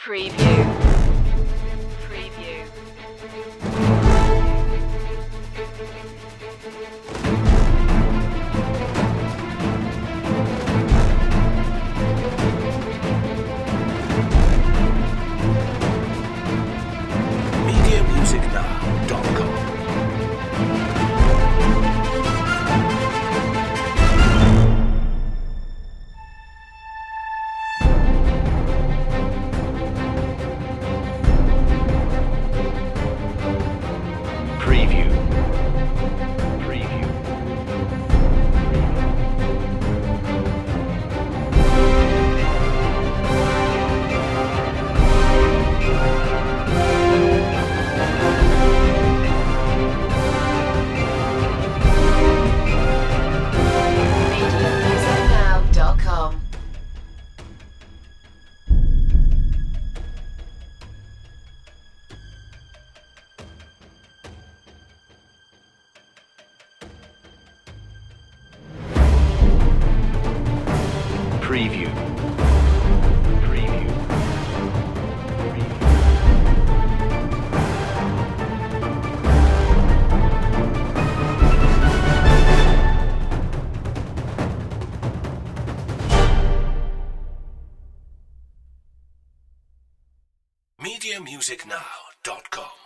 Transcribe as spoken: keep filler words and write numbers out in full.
Preview. Preview. media music now dot com. Preview. Preview. media music now dot com. Preview. Preview. media music now dot com